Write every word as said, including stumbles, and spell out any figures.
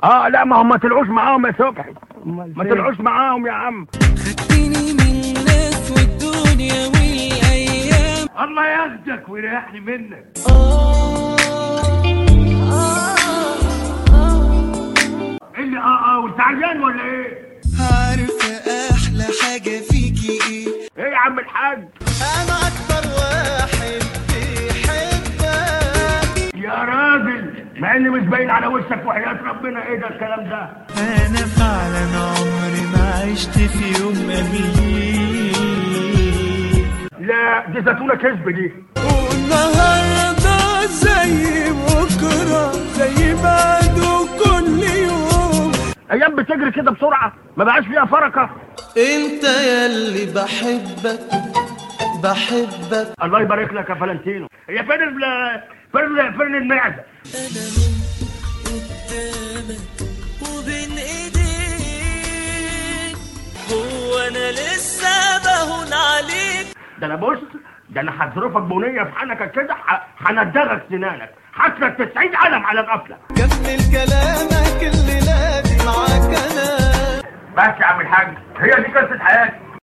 اه لا ما هم ما طلعوش معاهم يا صبحي، ما طلعوش معاهم يا عم. خدتني من الناس والدنيا والايام، الله ياخدك ويريحني منك. اه ايه اللي اه اه وانت عيان ولا ايه؟ عارفه احلى حاجه فيكي ايه؟ ايه يا عم الحاج؟ انا اكتر واحد بيحبك يا راجل، مع اني مش باين على وشك وحياة ربنا. ايه ده الكلام ده؟ انا فعلا عمري ما عشت في يوم قبليك، لا دي زيتونه كذب دي. والنهارده زي بكره زي بعده كل يوم، ايام بتجري كده بسرعه ما بقاش فيها فرقه. انت ياللي بحبك بحبك. الله يبارك لك يا فلانتينو. هي فين ال فين فين المعده؟ انا قدامك وبين ايديك، هو انا لسه بهون عليك؟ ده انا بص، ده انا هظروفك بنيه في حنكك كده، هندغك سنانك، حسرك تسعين علم على القفله. كمل كلامك اللي لازم معاك انا. بس يا عم الحاج، هي دي قصه حياتي.